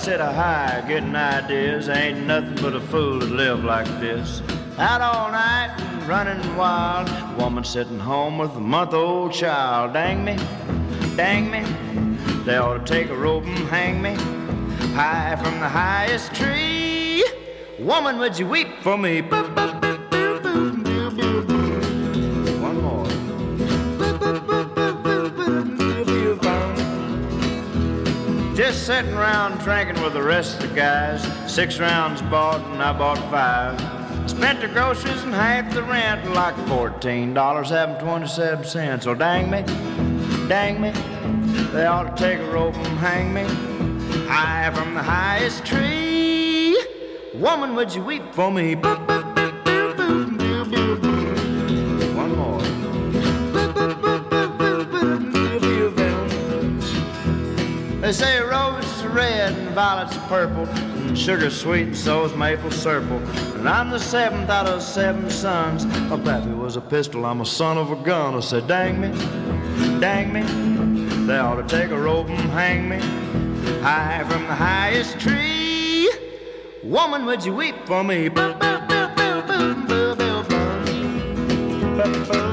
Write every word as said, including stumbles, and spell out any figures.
sit a high, getting ideas. Ain't nothing but a fool to live like this. Out all night and running wild. Woman sitting home with a month-old child. Dang me, dang me. They ought to take a rope and hang me high from the highest tree. Woman, would you weep for me? One more. Just sitting around drinking with the rest of the guys. Six rounds bought and I bought five. Spent the groceries and half the rent, like fourteen dollars having twenty-seven cents. Oh, dang me, dang me. They ought to take a rope and hang me high from the highest tree. Woman, would you weep for me? One more. They say roses are red and violets are purple, and sugar's sweet and so's maple syrup. And I'm the seventh out of seven sons. My pappy was a pistol, I'm a son of a gun. I said, dang me, dang me. They ought to take a rope and hang me high from the highest tree. Woman, would you weep for me?